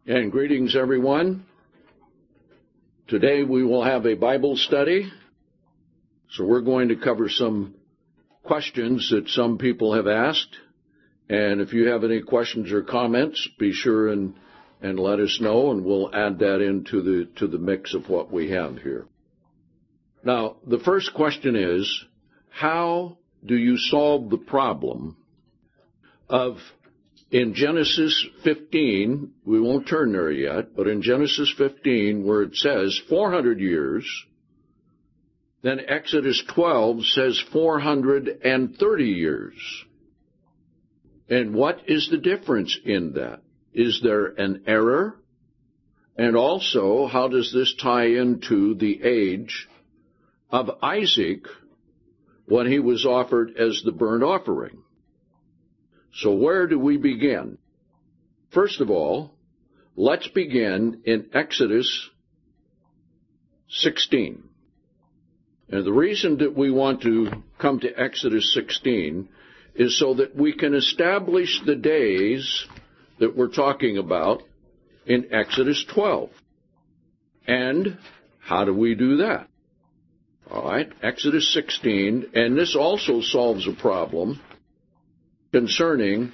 And greetings, everyone. Today we will have a Bible study. So we're going to cover some questions that some people have asked. And if you have any questions or comments, be sure and let us know, and we'll add that into the mix of what we have here. Now, the first question is, how do you solve the problem of, in Genesis 15, we won't turn there yet, but in Genesis 15, where it says 400 years, then Exodus 12 says 430 years. And what is the difference in that? Is there an error? And also, how does this tie into the age of Isaac when he was offered as the burnt offering? So where do we begin? First of all, let's begin in Exodus 16. And the reason that we want to come to Exodus 16 is so that we can establish the days that we're talking about in Exodus 12. And how do we do that? All right, Exodus 16, and this also solves a problem concerning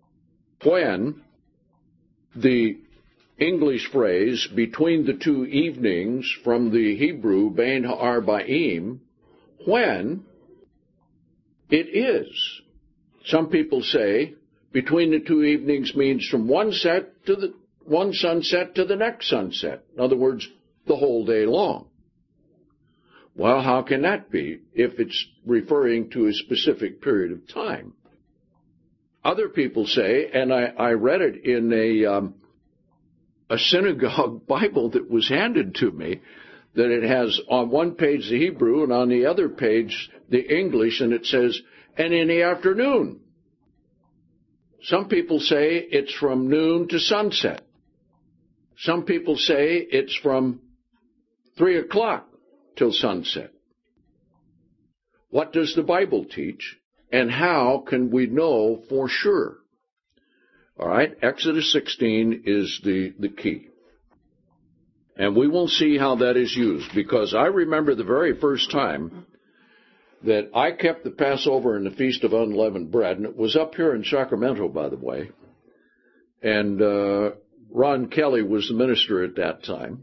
when the English phrase between the two evenings from the Hebrew Bein Ha'arba'im, when it is. Some people say between the two evenings means from one sunset to the next sunset. In other words, the whole day long. Well, how can that be if it's referring to a specific period of time? Other people say, and I read it in a synagogue Bible that was handed to me, that it has on one page the Hebrew and on the other page the English, and it says, and in the afternoon. Some people say it's from noon to sunset. Some people say it's from 3 o'clock till sunset. What does the Bible teach? And how can we know for sure? All right, Exodus 16 is the key. And we will see how that is used, because I remember the very first time that I kept the Passover and the Feast of Unleavened Bread, and it was up here in Sacramento, by the way, and Ron Kelly was the minister at that time.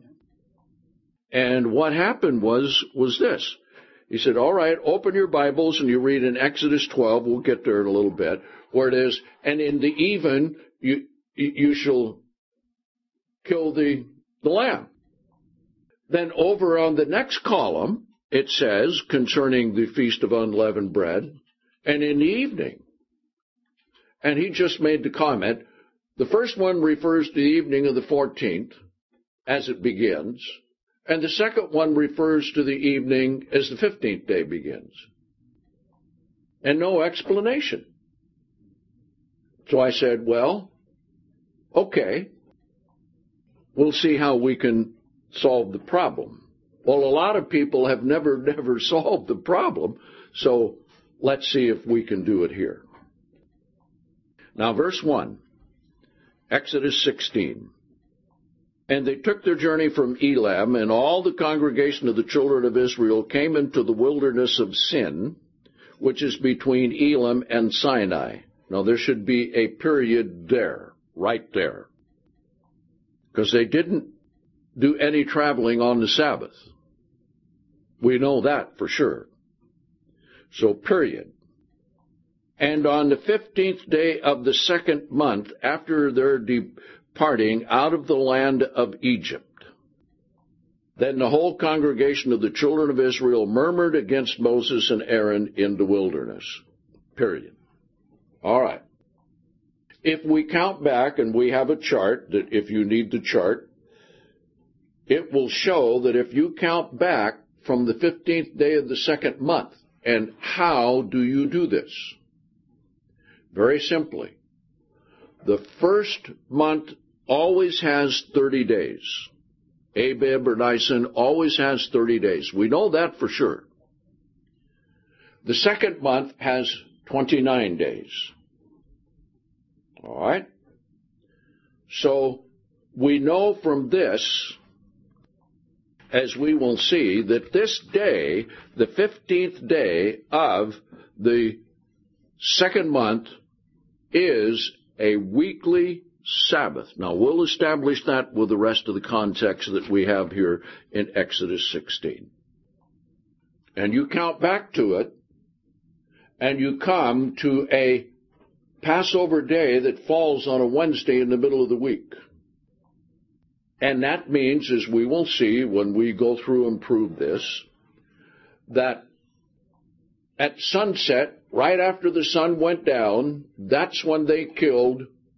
And what happened was this. He said, all right, open your Bibles and you read in Exodus 12, we'll get there in a little bit, where it is, and in the even you shall kill the lamb. Then over on the next column, it says, concerning the Feast of Unleavened Bread, and in the evening. And he just made the comment, the first one refers to the evening of the 14th, as it begins, and the second one refers to the evening as the 15th day begins. And no explanation. So I said, well, okay, we'll see how we can solve the problem. Well, a lot of people have never solved the problem, so let's see if we can do it here. Now, verse 1, Exodus 16. And they took their journey from Elam, and all the congregation of the children of Israel came into the wilderness of Sin, which is between Elam and Sinai. Now, there should be a period there, right there, because they didn't do any traveling on the Sabbath. We know that for sure. So, period. And on the 15th day of the second month, after their departing out of the land of Egypt, then the whole congregation of the children of Israel murmured against Moses and Aaron in the wilderness. Period. All right. If we count back, and we have a chart, that if you need the chart, it will show that if you count back from the 15th day of the second month, and how do you do this? Very simply, the first month always has 30 days. Abib or Nisan always has 30 days. We know that for sure. The second month has 29 days. All right? So we know from this, as we will see, that this day, the 15th day of the second month, is a weekly Sabbath. Now, we'll establish that with the rest of the context that we have here in Exodus 16. And you count back to it, and you come to a Passover day that falls on a Wednesday in the middle of the week. And that means, as we will see when we go through and prove this, that at sunset, right after the sun went down, that's when they killed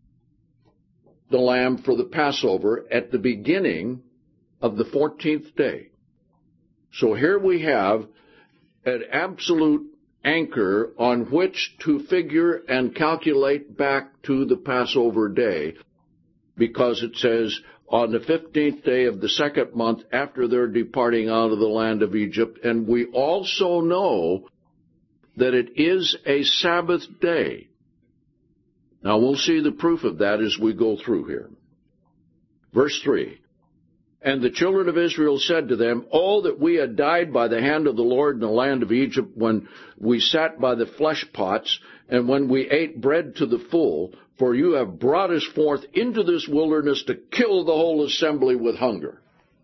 the lamb for the Passover at the beginning of the 14th day. So here we have an absolute anchor on which to figure and calculate back to the Passover day, because it says on the 15th day of the second month after their departing out of the land of Egypt. And we also know that it is a Sabbath day. Now we'll see the proof of that as we go through here. Verse 3. And the children of Israel said to them, "Oh, that we had died by the hand of the Lord in the land of Egypt, when we sat by the flesh pots, and when we ate bread to the full, for you have brought us forth into this wilderness to kill the whole assembly with hunger."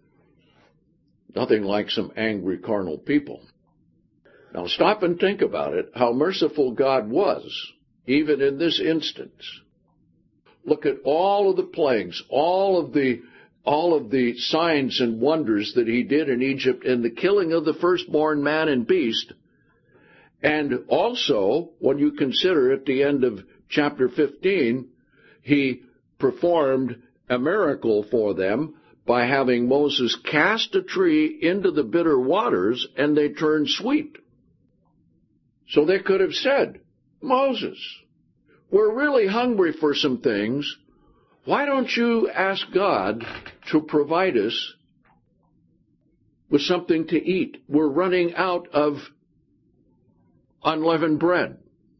Nothing like some angry carnal people. Now stop and think about it, how merciful God was, even in this instance. Look at all of the plagues, all of the signs and wonders that he did in Egypt in the killing of the firstborn man and beast. And also, when you consider at the end of chapter 15, he performed a miracle for them by having Moses cast a tree into the bitter waters, and they turned sweet. So they could have said, "Moses, we're really hungry for some things. Why don't you ask God to provide us with something to eat? We're running out of unleavened bread."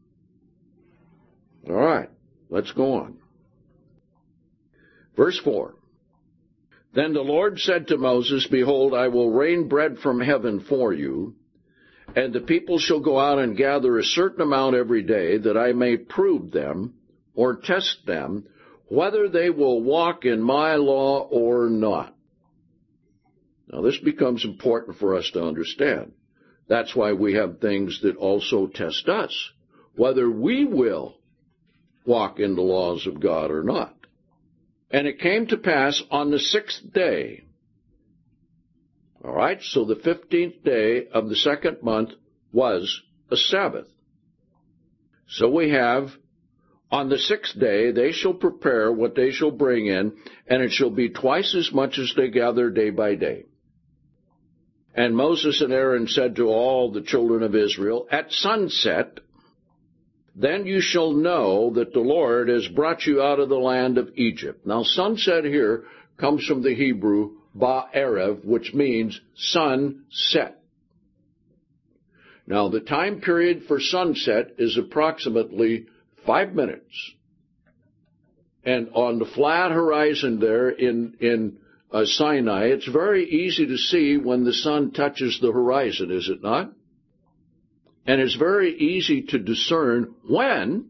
All right, let's go on. Verse 4. Then the Lord said to Moses, "Behold, I will rain bread from heaven for you, and the people shall go out and gather a certain amount every day, that I may prove them, or test them, whether they will walk in my law or not." Now this becomes important for us to understand. That's why we have things that also test us, whether we will walk in the laws of God or not. And it came to pass on the 6th day. All right, so the 15th day of the second month was a Sabbath. So we have, on the 6th day they shall prepare what they shall bring in, and it shall be twice as much as they gather day by day. And Moses and Aaron said to all the children of Israel, "At sunset, then you shall know that the Lord has brought you out of the land of Egypt." Now, sunset here comes from the Hebrew ba'erev, which means sunset. Now, the time period for sunset is approximately 5 minutes. And on the flat horizon there in Sinai, it's very easy to see when the sun touches the horizon, is it not? And it's very easy to discern when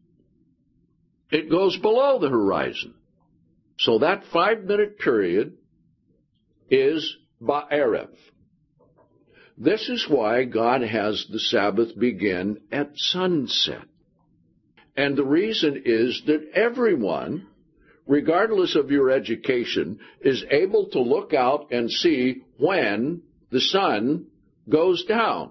it goes below the horizon. So that 5-minute period is ba'erev. This is why God has the Sabbath begin at sunset. And the reason is that everyone, regardless of your education, is able to look out and see when the sun goes down.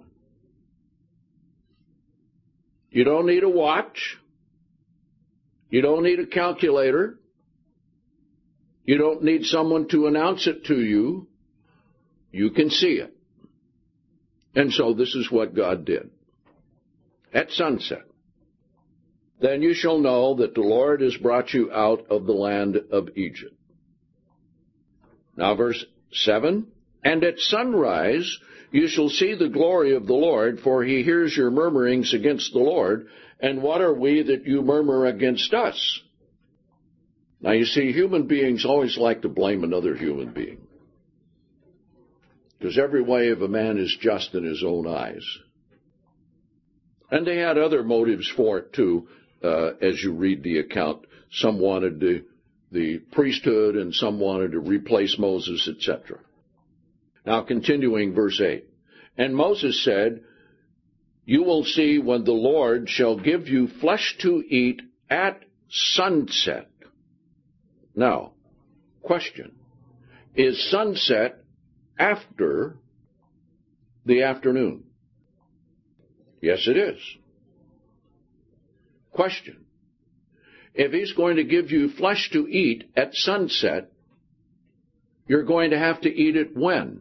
You don't need a watch. You don't need a calculator. You don't need someone to announce it to you. You can see it. And so this is what God did. At sunset, then you shall know that the Lord has brought you out of the land of Egypt. Now verse 7, and at sunrise you shall see the glory of the Lord, for he hears your murmurings against the Lord. And what are we that you murmur against us? Now, you see, human beings always like to blame another human being, because every way of a man is just in his own eyes. And they had other motives for it, too, as you read the account. Some wanted the priesthood, and some wanted to replace Moses, etc. Now, continuing verse 8. And Moses said, you will see when the Lord shall give you flesh to eat at sunset. Now, question. Is sunset after the afternoon? Yes, it is. Question. If he's going to give you flesh to eat at sunset, you're going to have to eat it when?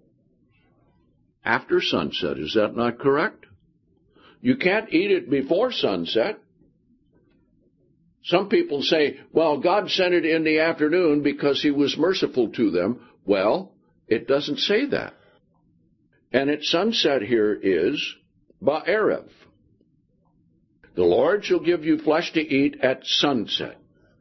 After sunset. Is that not correct? You can't eat it before sunset. Some people say, well, God sent it in the afternoon because he was merciful to them. Well, it doesn't say that. And at sunset here is Ba'erev. The Lord shall give you flesh to eat at sunset.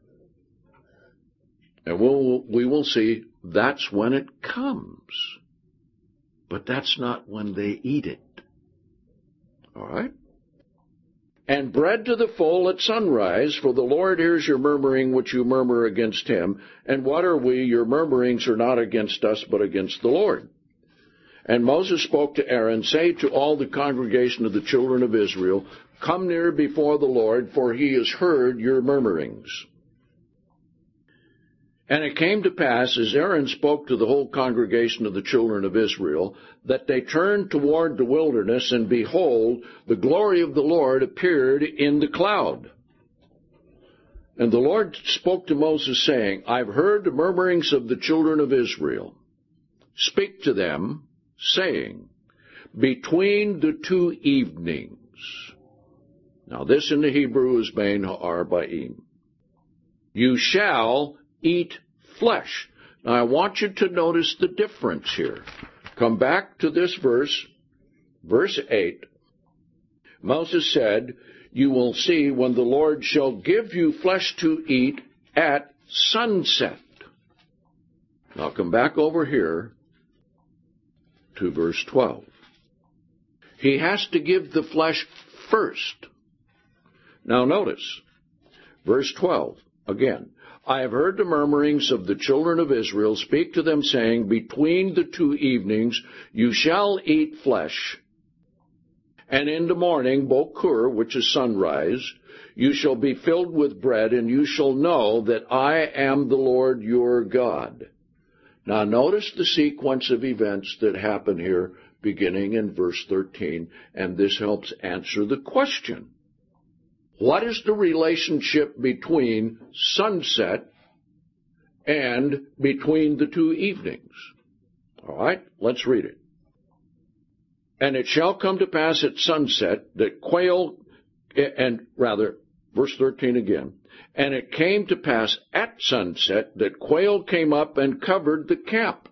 And we will see that's when it comes. But that's not when they eat it. All right? And bread to the full at sunrise, for the Lord hears your murmuring which you murmur against him. And what are we? Your murmurings are not against us, but against the Lord. And Moses spoke to Aaron, say to all the congregation of the children of Israel, come near before the Lord, for he has heard your murmurings. And it came to pass, as Aaron spoke to the whole congregation of the children of Israel, that they turned toward the wilderness, and behold, the glory of the Lord appeared in the cloud. And the Lord spoke to Moses, saying, I've heard the murmurings of the children of Israel. Speak to them, saying, between the two evenings. Now this in the Hebrew is Bein Ha'arba'im. You shall eat flesh. Now I want you to notice the difference here. Come back to this verse, verse 8. Moses said, you will see when the Lord shall give you flesh to eat at sunset. Now come back over here to verse 12. He has to give the flesh first. Now notice, verse 12, again. I have heard the murmurings of the children of Israel. Speak to them, saying, between the two evenings you shall eat flesh. And in the morning, Bokur, which is sunrise, you shall be filled with bread, and you shall know that I am the Lord your God. Now notice the sequence of events that happen here, beginning in verse 13, and this helps answer the question. What is the relationship between sunset and between the two evenings? All right, let's read it. And it shall come to pass at sunset that verse 13 again. And it came to pass at sunset that quail came up and covered the camp.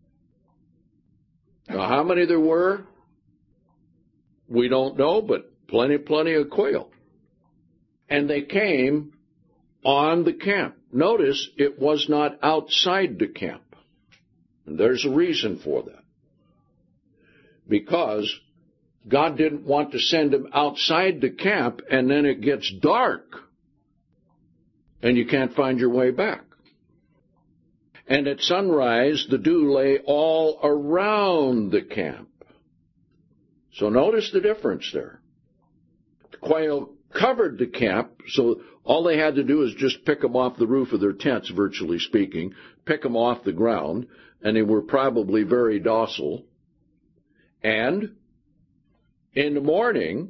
Now, how many there were? We don't know, but plenty of quail. And they came on the camp. Notice it was not outside the camp. And there's a reason for that. Because God didn't want to send them outside the camp and then it gets dark and you can't find your way back. And at sunrise, the dew lay all around the camp. So notice the difference there. The quail covered the camp, so all they had to do is just pick them off the roof of their tents, virtually speaking, pick them off the ground, and they were probably very docile. And in the morning,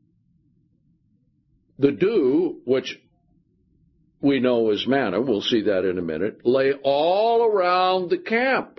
the dew, which we know as manna, we'll see that in a minute, lay all around the camp.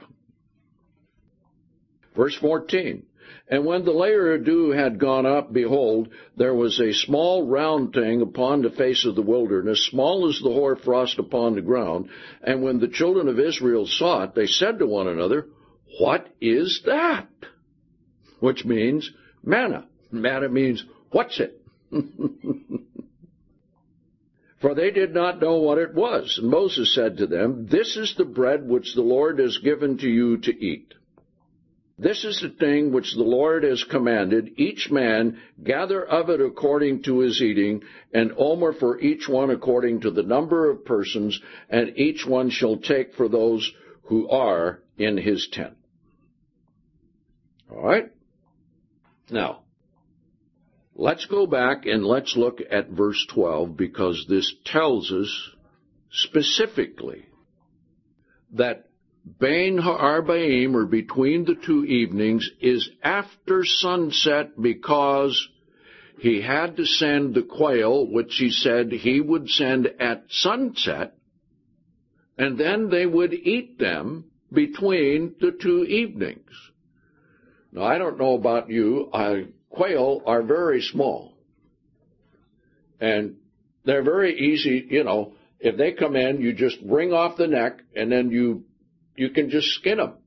Verse 14. And when the layer of dew had gone up, behold, there was a small round thing upon the face of the wilderness, small as the hoarfrost upon the ground. And when the children of Israel saw it, they said to one another, what is that? Which means manna. Manna means, what's it? For they did not know what it was. And Moses said to them, This is the bread which the Lord has given to you to eat. This is the thing which the Lord has commanded. Each man gather of it according to his eating, an omer for each one according to the number of persons, and each one shall take for those who are in his tent. All right? Now, let's go back and let's look at verse 12, because this tells us specifically that Bain Ha'arbaim, or between the two evenings, is after sunset, because he had to send the quail, which he said he would send at sunset, and then they would eat them between the two evenings. Now, I don't know about you, quail are very small. And they're very easy, if they come in, you just wring off the neck, and then you can just skin them.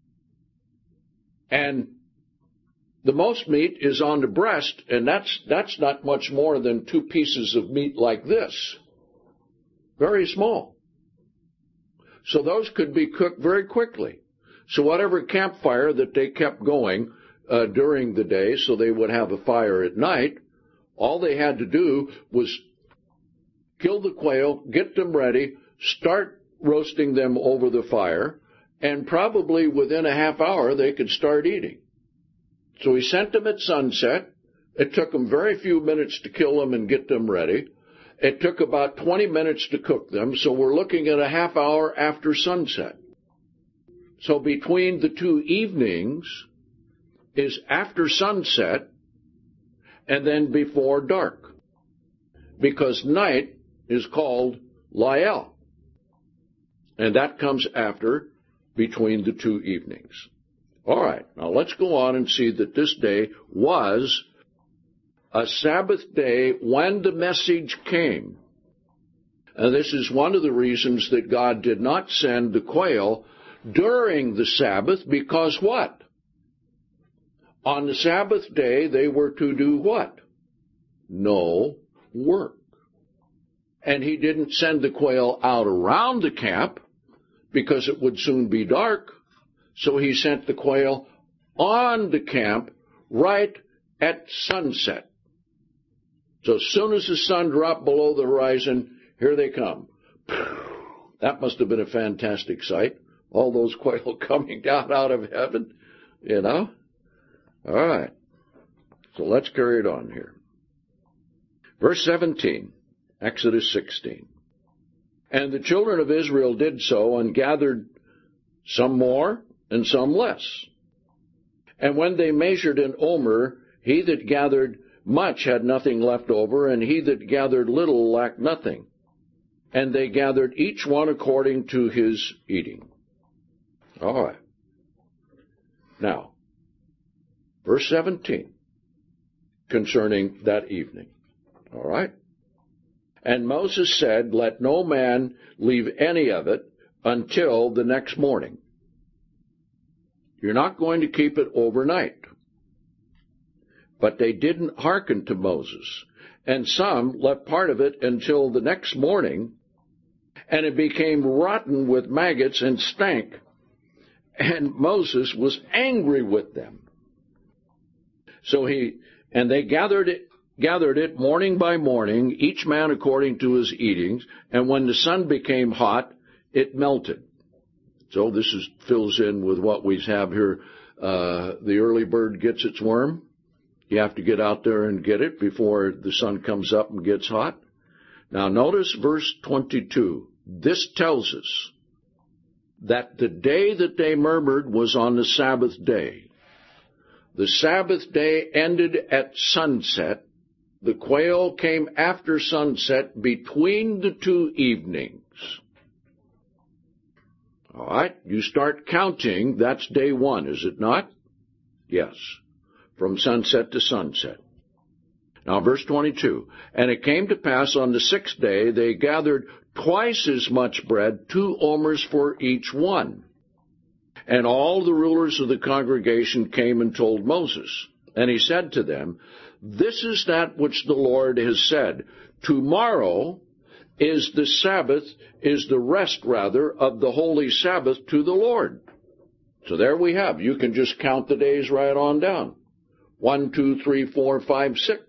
And the most meat is on the breast, and that's not much more than 2 pieces of meat like this. Very small. So those could be cooked very quickly. So whatever campfire that they kept going during the day, so they would have a fire at night, all they had to do was kill the quail, get them ready, start roasting them over the fire, and probably within a half hour they could start eating. So he sent them at sunset. It took them very few minutes to kill them and get them ready. It took about 20 minutes to cook them, so we're looking at a half hour after sunset. So between the two evenings is after sunset and then before dark, because night is called Lael. And that comes after, between the two evenings. All right, now let's go on and see that this day was a Sabbath day when the message came. And this is one of the reasons that God did not send the quail during the Sabbath, because what? On the Sabbath day, they were to do what? No work. And he didn't send the quail out around the camp, because it would soon be dark. So he sent the quail on the camp right at sunset. So as soon as the sun dropped below the horizon, here they come. That must have been a fantastic sight. All those quail coming down out of heaven, All right. So let's carry it on here. Verse 17, Exodus 16. And the children of Israel did so, and gathered some more and some less. And when they measured an omer, he that gathered much had nothing left over, and he that gathered little lacked nothing. And they gathered each one according to his eating. All right. Now, verse 17, concerning that evening. All right. And Moses said, Let no man leave any of it until the next morning. You're not going to keep it overnight. But they didn't hearken to Moses. And some left part of it until the next morning, and it became rotten with maggots and stank. And Moses was angry with them. So they gathered it morning by morning, each man according to his eatings, and when the sun became hot, it melted. So this fills in with what we have here. The early bird gets its worm. You have to get out there and get it before the sun comes up and gets hot. Now notice verse 22. This tells us that the day that they murmured was on the Sabbath day. The Sabbath day ended at sunset. The quail came after sunset between the two evenings. All right, you start counting, that's day one, is it not? Yes, from sunset to sunset. Now, verse 22, And it came to pass on the 6th day, they gathered twice as much bread, 2 omers for each one. And all the rulers of the congregation came and told Moses. And he said to them, This is that which the Lord has said. Tomorrow is the rest of the holy Sabbath to the Lord. So there we have. You can just count the days right on down. 1, 2, 3, 4, 5, 6.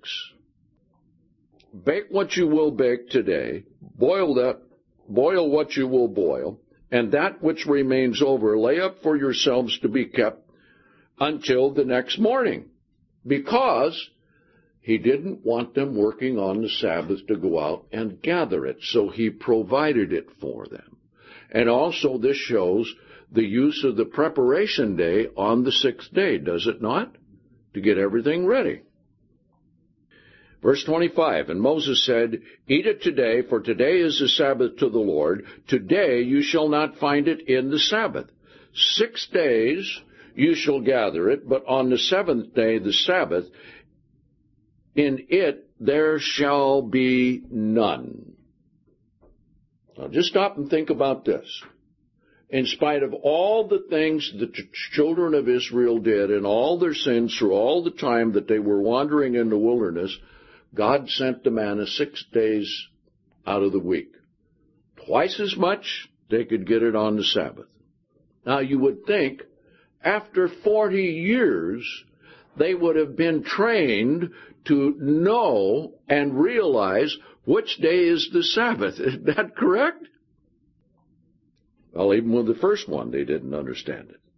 Bake what you will bake today. Boil what you will boil. And that which remains over, lay up for yourselves to be kept until the next morning. Because he didn't want them working on the Sabbath to go out and gather it. So he provided it for them. And also this shows the use of the preparation day on the 6th day, does it not? To get everything ready. Verse 25, and Moses said, eat it today, for today is the Sabbath to the Lord. Today you shall not find it in the Sabbath. 6 days you shall gather it, but on the 7th day, the Sabbath, in it there shall be none. Now just stop and think about this. In spite of all the things that the children of Israel did and all their sins through all the time that they were wandering in the wilderness, God sent the manna 6 days out of the week. Twice as much, they could get it on the Sabbath. Now you would think, after 40 years, they would have been trained to know and realize which day is the Sabbath. Is that correct? Well, even with the first one, they didn't understand it.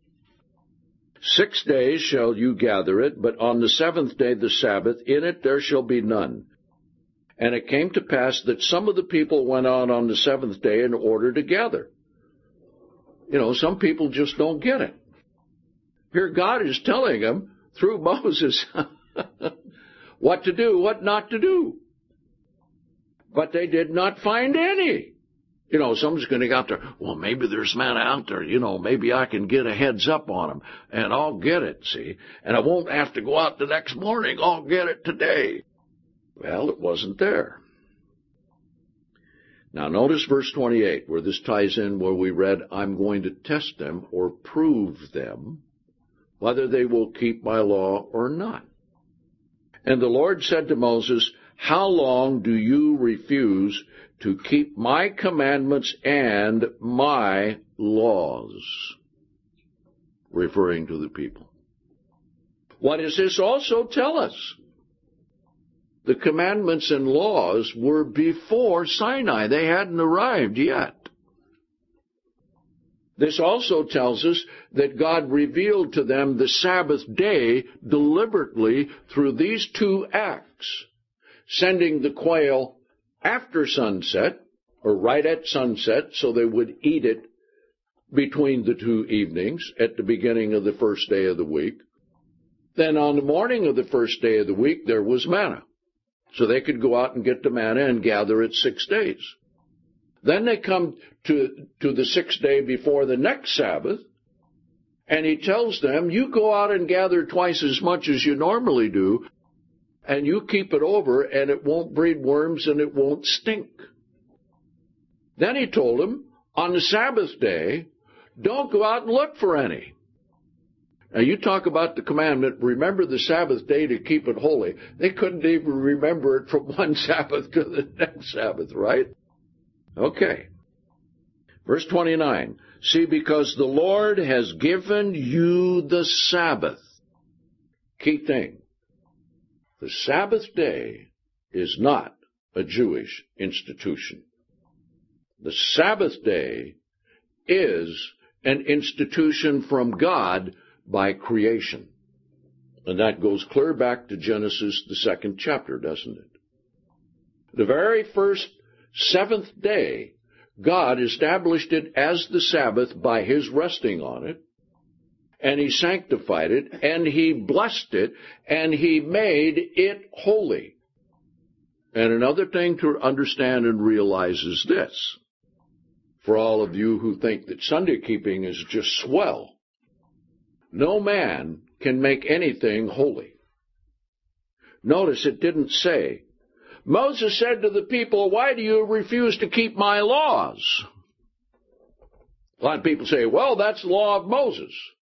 6 days shall you gather it, but on the 7th day the Sabbath, in it there shall be none. And it came to pass that some of the people went out on the 7th day in order to gather. You know, some people just don't get it. Here God is telling them, through Moses, what to do, what not to do. But they did not find any. You know, someone's going to go out there, well, maybe there's manna out there, you know, maybe I can get a heads up on them, and I'll get it, see, and I won't have to go out the next morning, I'll get it today. Well, it wasn't there. Now, notice verse 28, where this ties in where we read, I'm going to test them or prove them, whether they will keep my law or not. And the Lord said to Moses, how long do you refuse to keep my commandments and my laws? Referring to the people. What does this also tell us? The commandments and laws were before Sinai. They hadn't arrived yet. This also tells us that God revealed to them the Sabbath day deliberately through these 2 acts, sending the quail after sunset, or right at sunset, so they would eat it between the 2 evenings at the beginning of the first day of the week. Then on the morning of the first day of the week, there was manna. So they could go out and get the manna and gather it 6 days. Then they come to the 6th day before the next Sabbath, and he tells them, you go out and gather twice as much as you normally do, and you keep it over, and it won't breed worms and it won't stink. Then he told them, on the Sabbath day, don't go out and look for any. Now you talk about the commandment, remember the Sabbath day to keep it holy. They couldn't even remember it from one Sabbath to the next Sabbath, right? Okay. Verse 29. See, because the Lord has given you the Sabbath. Key thing. The Sabbath day is not a Jewish institution. The Sabbath day is an institution from God by creation. And that goes clear back to Genesis, the 2nd chapter, doesn't it? The very first 7th day, God established it as the Sabbath by his resting on it, and he sanctified it, and he blessed it, and he made it holy. And another thing to understand and realize is this, for all of you who think that Sunday keeping is just swell, no man can make anything holy. Notice it didn't say, Moses said to the people, why do you refuse to keep my laws? A lot of people say, well, that's the law of Moses.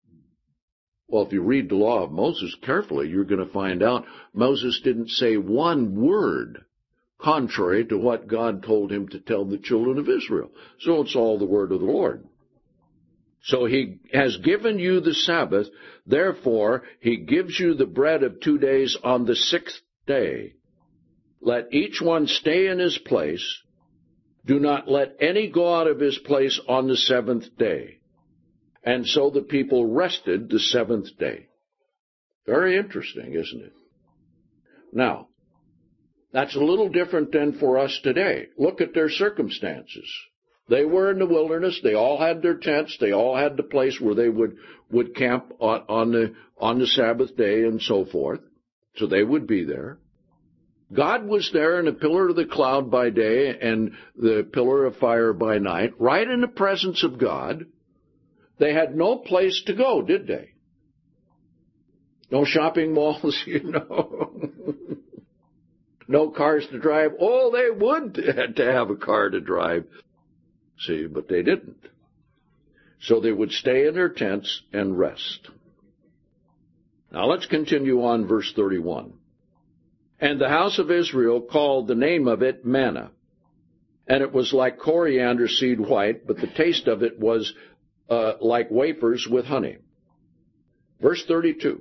Well, if you read the law of Moses carefully, you're going to find out Moses didn't say one word contrary to what God told him to tell the children of Israel. So it's all the word of the Lord. So he has given you the Sabbath, therefore he gives you the bread of 2 days on the 6th day. Let each one stay in his place. Do not let any go out of his place on the 7th day. And so the people rested the 7th day. Very interesting, isn't it? Now, that's a little different than for us today. Look at their circumstances. They were in the wilderness. They all had their tents. They all had the place where they would camp on the Sabbath day and so forth. So they would be there. God was there in a pillar of the cloud by day and the pillar of fire by night, right in the presence of God. They had no place to go, did they? No shopping malls, No cars to drive. Oh, they would to have a car to drive. See, but they didn't. So they would stay in their tents and rest. Now let's continue on verse 31. And the house of Israel called the name of it manna. And it was like coriander seed white, but the taste of it was like wafers with honey. Verse 32.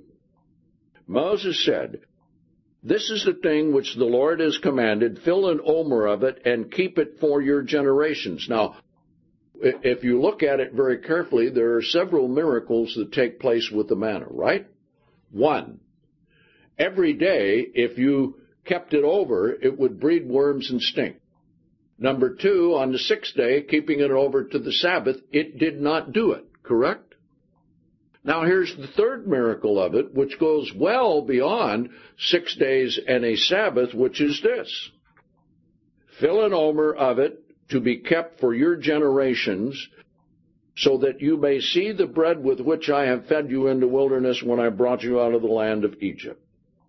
Moses said, This is the thing which the Lord has commanded, fill an omer of it and keep it for your generations. Now, if you look at it very carefully, there are several miracles that take place with the manna, right? 1, every day, if you kept it over, it would breed worms and stink. Number 2, on the 6th day, keeping it over to the Sabbath, it did not do it, correct? Now here's the third miracle of it, which goes well beyond 6 days and a Sabbath, which is this. Fill an omer of it to be kept for your generations, so that you may see the bread with which I have fed you in the wilderness when I brought you out of the land of Egypt.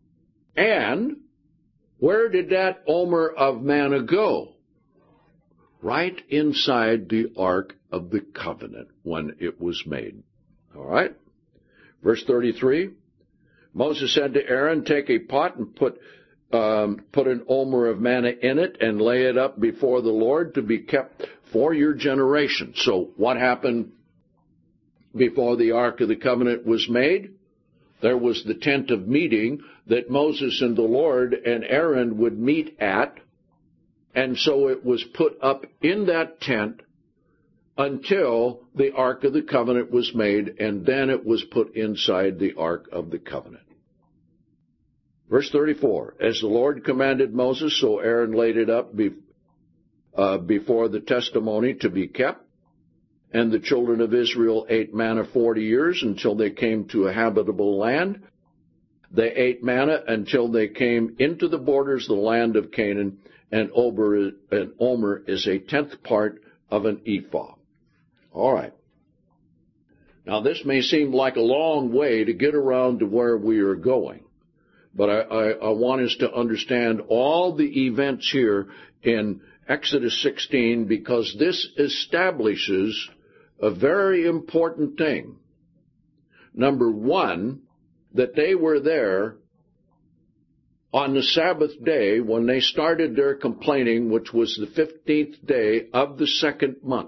And where did that omer of manna go? Right inside the Ark of the Covenant when it was made. All right? Verse 33, Moses said to Aaron, Take a pot and put an omer of manna in it and lay it up before the Lord to be kept for your generation. So what happened before the Ark of the Covenant was made? There was the tent of meeting that Moses and the Lord and Aaron would meet at, and so it was put up in that tent until the Ark of the Covenant was made, and then it was put inside the Ark of the Covenant. Verse 34, As the Lord commanded Moses, so Aaron laid it up before the testimony to be kept. And the children of Israel ate manna 40 years until they came to a habitable land. They ate manna until they came into the borders of the land of Canaan, and omer is a 10th part of an ephah. All right. Now this may seem like a long way to get around to where we are going, but I want us to understand all the events here in Exodus 16, because this establishes a very important thing. Number 1, that they were there on the Sabbath day when they started their complaining, which was the 15th day of the 2nd month.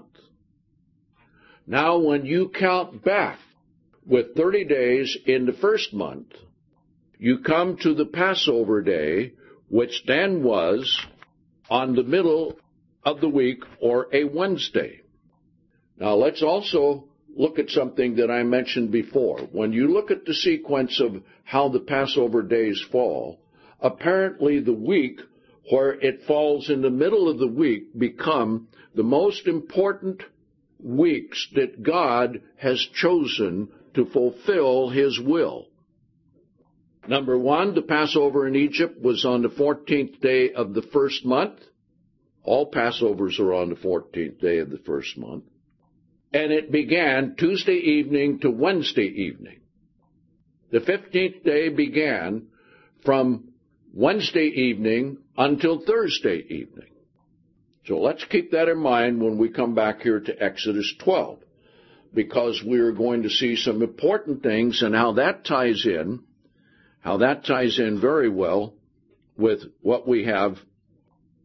Now, when you count back with 30 days in the 1st month, you come to the Passover day, which then was on the middle of the week or a Wednesday. Now, let's also look at something that I mentioned before. When you look at the sequence of how the Passover days fall, apparently the week where it falls in the middle of the week become the most important weeks that God has chosen to fulfill His will. Number 1, the Passover in Egypt was on the 14th day of the 1st month. All Passovers are on the 14th day of the 1st month. And it began Tuesday evening to Wednesday evening. The 15th day began from Wednesday evening until Thursday evening. So let's keep that in mind when we come back here to Exodus 12, because we're going to see some important things and how that ties in very well with what we have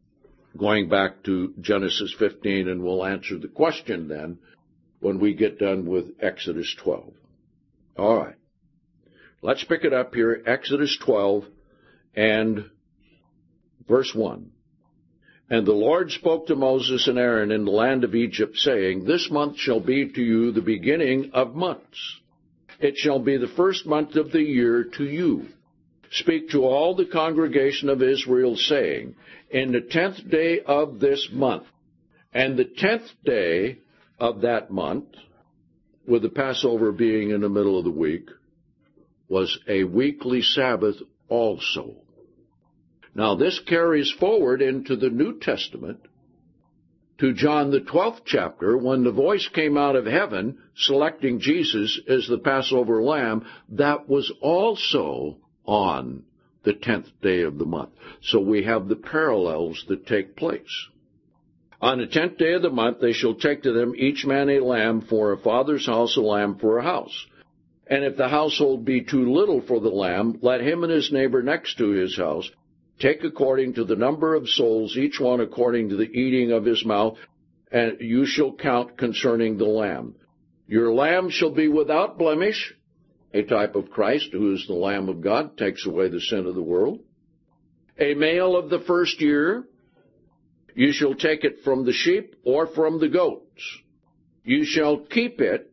going back to Genesis 15, and we'll answer the question then when we get done with Exodus 12. All right. Let's pick it up here, Exodus 12 and verse 1. And the Lord spoke to Moses and Aaron in the land of Egypt, saying, This month shall be to you the beginning of months. It shall be the first month of the year to you. Speak to all the congregation of Israel, saying, In the 10th day of this month, and the 10th day of that month, with the Passover being in the middle of the week, was a weekly Sabbath also. Now this carries forward into the New Testament to John the 12th chapter, when the voice came out of heaven selecting Jesus as the Passover lamb. That was also on the 10th day of the month. So we have the parallels that take place. On the 10th day of the month they shall take to them each man a lamb for a father's house, a lamb for a house. And if the household be too little for the lamb, let him and his neighbor next to his house take according to the number of souls, each one according to the eating of his mouth, and you shall count concerning the lamb. Your lamb shall be without blemish, a type of Christ, who is the Lamb of God, takes away the sin of the world. A male of the first year, you shall take it from the sheep or from the goats. You shall keep it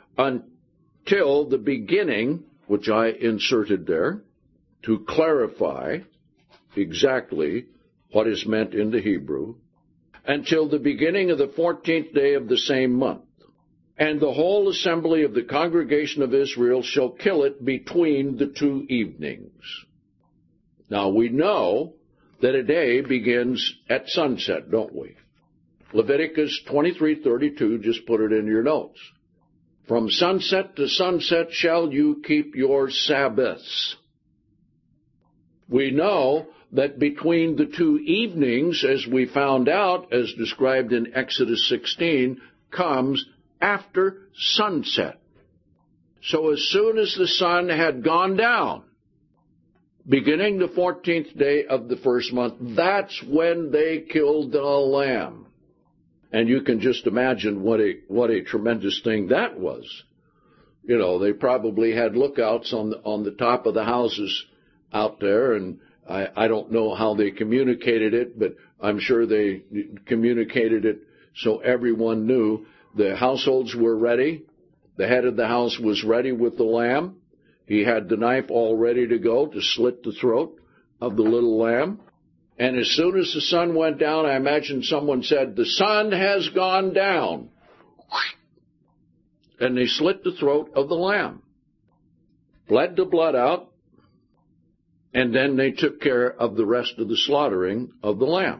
until the beginning, which I inserted there, to clarify exactly what is meant in the Hebrew, until the beginning of the 14th day of the same month. And the whole assembly of the congregation of Israel shall kill it between the two evenings. Now we know that a day begins at sunset, don't we? Leviticus 23:32, just put it in your notes. From sunset to sunset shall you keep your Sabbaths. We know that between the two evenings, as we found out, as described in Exodus 16, comes after sunset. So as soon as the sun had gone down, beginning the 14th day of the first month, that's when they killed the lamb. And you can just imagine what a tremendous thing that was. You know, they probably had lookouts on the top of the houses out there, and I don't know how they communicated it, but I'm sure they communicated it so everyone knew. The households were ready. The head of the house was ready with the lamb. He had the knife all ready to go to slit the throat of the little lamb. And as soon as the sun went down, I imagine someone said, "The sun has gone down." And they slit the throat of the lamb, bled the blood out, and then they took care of the rest of the slaughtering of the lamb.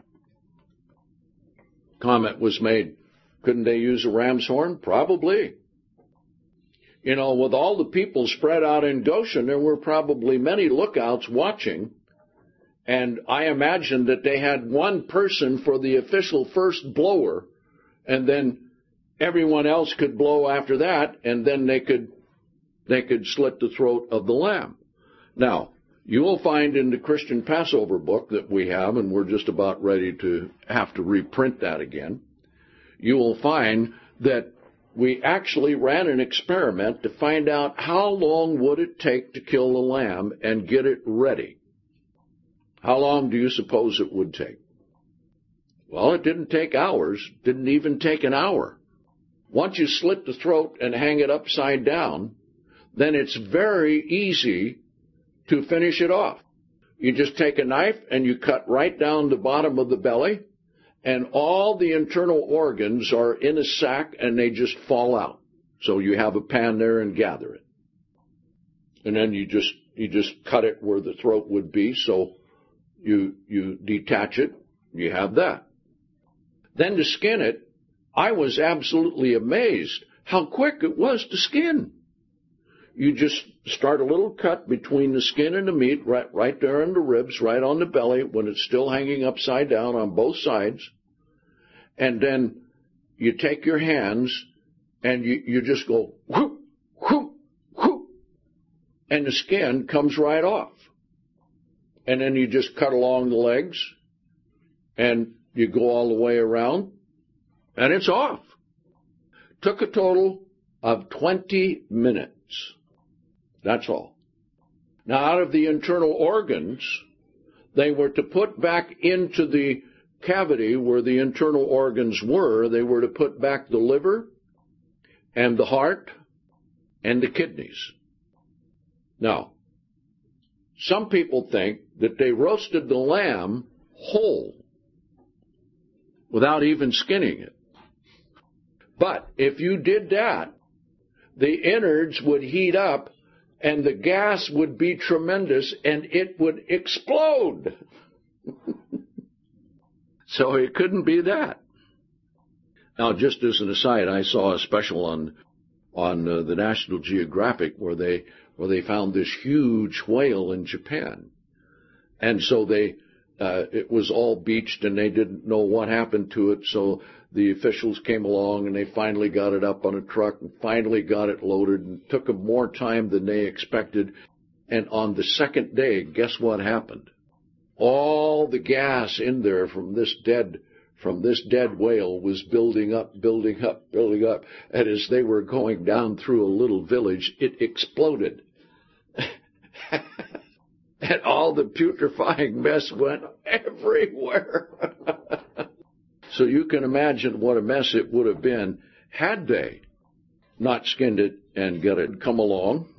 Comment was made, couldn't they use a ram's horn? Probably. You know, with all the people spread out in Goshen, there were probably many lookouts watching, and I imagine that they had one person for the official first blower, and then everyone else could blow after that, and then they could slit the throat of the lamb. Now, you will find in the Christian Passover book that we have, and we're just about ready to have to reprint that again, you will find that we actually ran an experiment to find out how long would it take to kill the lamb and get it ready. How long do you suppose it would take? Well, it didn't take hours, didn't even take an hour. Once you slit the throat and hang it upside down, then it's very easy to finish it off. You just take a knife and you cut right down the bottom of the belly, and all the internal organs are in a sack and they just fall out. So you have a pan there and gather it. And then you just cut it where the throat would be, so you detach it, you have that. Then to skin it, I was absolutely amazed how quick it was to skin. You just start a little cut between the skin and the meat, right there in the ribs, right on the belly, when it's still hanging upside down on both sides. And then you take your hands and you just go whoop, whoop, whoop, and the skin comes right off. And then you just cut along the legs, and You go all the way around, and it's off. Took a total of 20 minutes. That's all. Now, out of the internal organs, they were to put back into the cavity where the internal organs were, they were to put back the liver and the heart and the kidneys. Now, some people think that they roasted the lamb whole without even skinning it. But if you did that, the innards would heat up and the gas would be tremendous and it would explode. So it couldn't be that. Now, just as an aside, I saw a special on the National Geographic where they found this huge whale in Japan. And so it was all beached and they didn't know what happened to it, so the officials came along and they finally got it up on a truck and finally got it loaded, and it took them more time than they expected. And on the second day, guess what happened? All the gas in there from this dead whale was building up. And as they were going down through a little village, it exploded. And all the putrefying mess went everywhere. So you can imagine what a mess it would have been had they not skinned it and got it come along.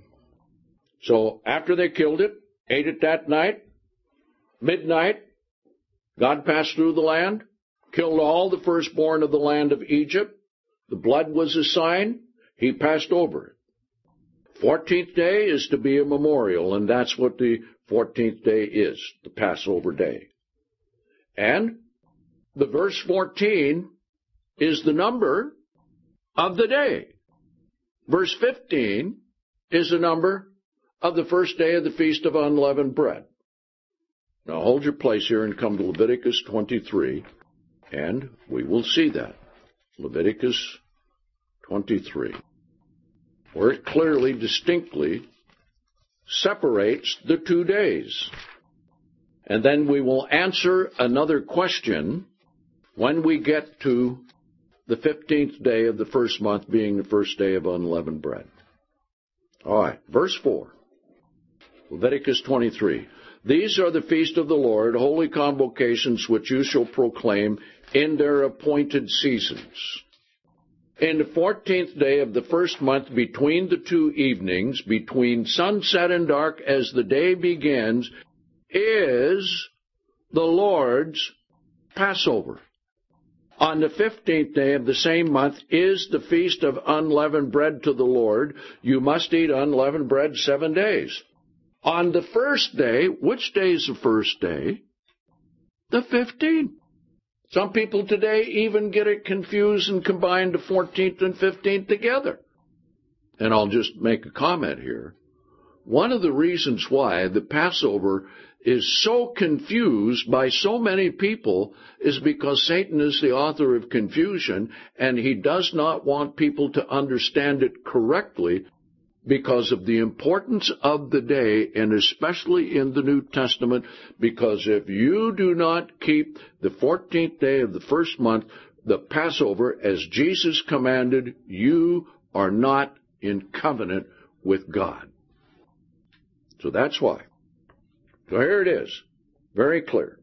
So after they killed it, ate it that night, midnight, God passed through the land, killed all the firstborn of the land of Egypt. The blood was a sign. He passed over it. 14th day is to be a memorial, and that's what the 14th day is, the Passover day. And the verse 14 is the number of the day. Verse 15 is the number of the first day of the Feast of Unleavened Bread. Now hold your place here and come to Leviticus 23, and we will see that. Leviticus 23, where it clearly, distinctly separates the 2 days. And then we will answer another question when we get to the 15th day of the first month being the first day of unleavened bread. All right, verse 4, Leviticus 23. These are the feast of the Lord, holy convocations which you shall proclaim in their appointed seasons. In the 14th day of the first month between the 2 evenings, between sunset and dark as the day begins, is the Lord's Passover. On the 15th day of the same month is the feast of unleavened bread to the Lord. You must eat unleavened bread 7 days. On the first day, which day is the first day? The 15th. Some people today even get it confused and combine the 14th and 15th together. And I'll just make a comment here. One of the reasons why the Passover is so confused by so many people is because Satan is the author of confusion, and he does not want people to understand it correctly because of the importance of the day, and especially in the New Testament, because if you do not keep the 14th day of the first month, the Passover, as Jesus commanded, you are not in covenant with God. So that's why. So here it is, very clear.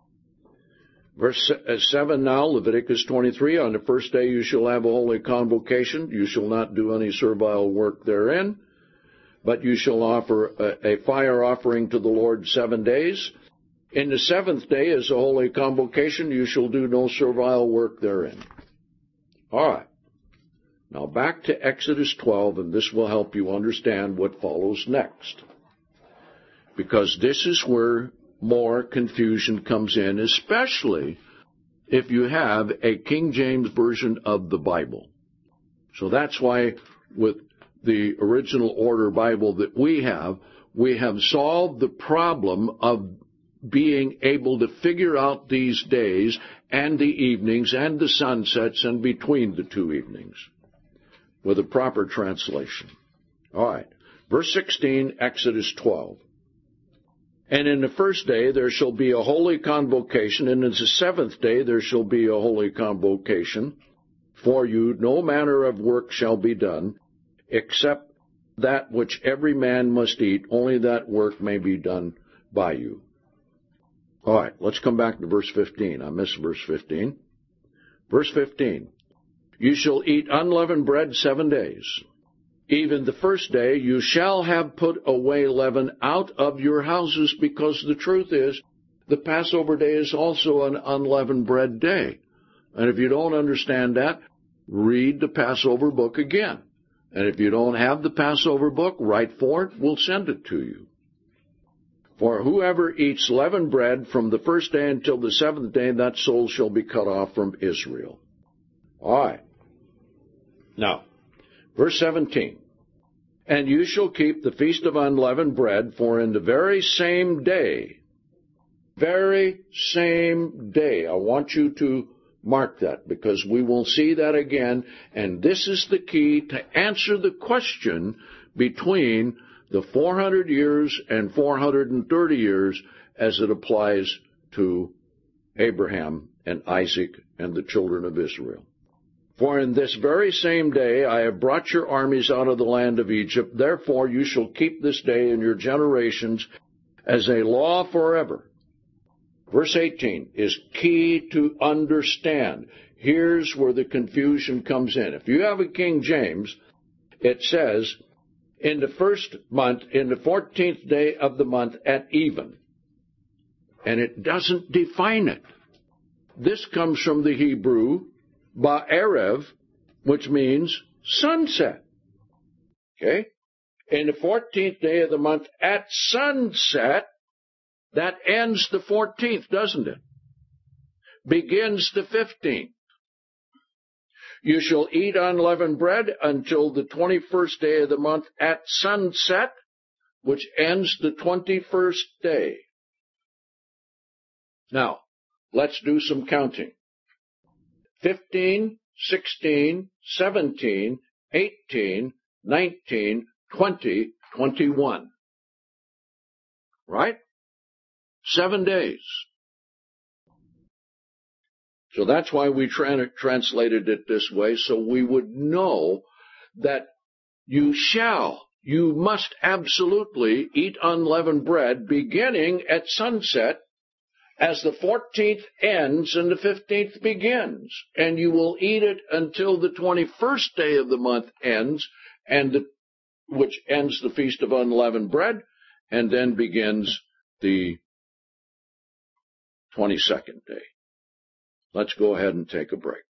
Verse 7 now, Leviticus 23, on the first day you shall have a holy convocation. You shall not do any servile work therein, but you shall offer a fire offering to the Lord 7 days. In the 7th day is a holy convocation. You shall do no servile work therein. All right. Now back to Exodus 12, and this will help you understand what follows next. Because this is where more confusion comes in, especially if you have a King James Version of the Bible. So that's why with the original order Bible that we have solved the problem of being able to figure out these days and the evenings and the sunsets and between the 2 evenings with a proper translation. All right. Verse 16, Exodus 12. And in the first day there shall be a holy convocation, and in the seventh day there shall be a holy convocation. For you no manner of work shall be done, except that which every man must eat, only that work may be done by you. All right, let's come back to verse 15. I missed verse 15. Verse 15. You shall eat unleavened bread 7 days. Even the first day you shall have put away leaven out of your houses, because the truth is, the Passover day is also an unleavened bread day. And if you don't understand that, read the Passover book again. And if you don't have the Passover book, write for it. We'll send it to you. For whoever eats leavened bread from the first day until the seventh day, that soul shall be cut off from Israel. All right. Now, verse 17. And you shall keep the feast of unleavened bread, for in the very same day, I want you to mark that, because we will see that again, and this is the key to answer the question between the 400 years and 430 years as it applies to Abraham and Isaac and the children of Israel. For in this very same day I have brought your armies out of the land of Egypt. Therefore you shall keep this day in your generations as a law forever. Verse 18 is key to understand. Here's where the confusion comes in. If you have a King James, it says, in the first month, in the 14th day of the month at even. And it doesn't define it. This comes from the Hebrew Ba'erev, which means sunset. Okay? In the 14th day of the month at sunset, that ends the 14th, doesn't it? Begins the 15th. You shall eat unleavened bread until the 21st day of the month at sunset, which ends the 21st day. Now, let's do some counting. 15, 16, 17, 18, 19, 20, 21. Right? 7 days. So that's why we translated it this way, so we would know that you must absolutely eat unleavened bread beginning at sunset, as the 14th ends and the 15th begins. And you will eat it until the 21st day of the month ends, which ends the Feast of Unleavened Bread, and then begins the 22nd day. Let's go ahead and take a break.